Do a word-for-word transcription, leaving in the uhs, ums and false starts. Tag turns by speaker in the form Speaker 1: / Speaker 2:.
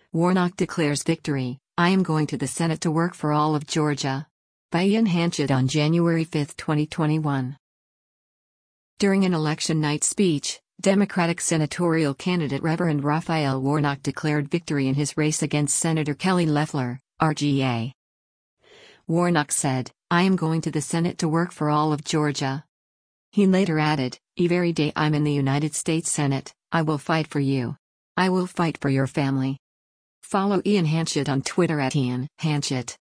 Speaker 1: Warnock declares victory, I am going to the Senate to work for all of Georgia. By Ian Hanchett on January fifth, twenty twenty-one. During an election night speech, Democratic senatorial candidate Reverend Raphael Warnock declared victory in his race against Senator Kelly Loeffler, R G A. Warnock said, I am going to the Senate to work for all of Georgia. He later added, every day I'm in the United States Senate, I will fight for you. I will fight for your family. Follow Ian Hanchett on Twitter at Ian Hanchett.